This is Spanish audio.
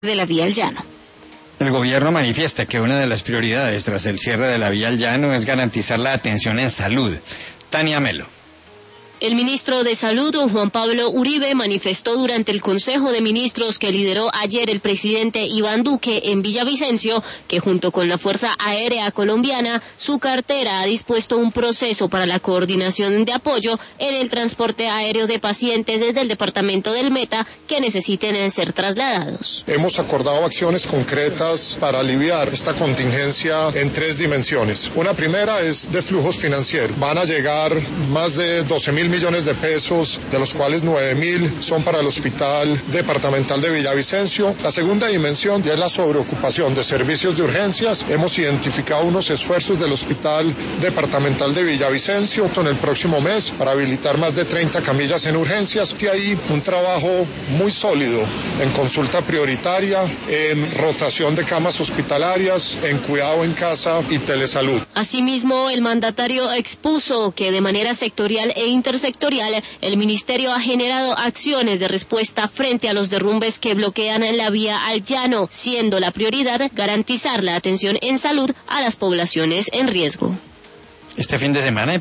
de la vía al llano. El gobierno manifiesta que una de las prioridades tras el cierre de la vía al llano es garantizar la atención en salud. Tania Melo. El ministro de Salud, don Juan Pablo Uribe, manifestó durante el Consejo de Ministros que lideró ayer el presidente Iván Duque en Villavicencio que junto con la Fuerza Aérea Colombiana, su cartera ha dispuesto un proceso para la coordinación de apoyo en el transporte aéreo de pacientes desde el departamento del Meta que necesiten ser trasladados. Hemos acordado acciones concretas para aliviar esta contingencia en 3 dimensiones. Una primera es de flujos financieros. Van a llegar más de 12.000 millones de pesos, de los cuales 9.000 son para el Hospital Departamental de Villavicencio. La segunda dimensión es la sobreocupación de servicios de urgencias. Hemos identificado unos esfuerzos del Hospital Departamental de Villavicencio en el próximo mes para habilitar más de 30 camillas en urgencias. Y hay un trabajo muy sólido en consulta prioritaria, en rotación de camas hospitalarias, en cuidado en casa y telesalud. Asimismo, el mandatario expuso que de manera sectorial e intersectorial, el ministerio ha generado acciones de respuesta frente a los derrumbes que bloquean la vía al llano, siendo la prioridad garantizar la atención en salud a las poblaciones en riesgo. Este fin de semana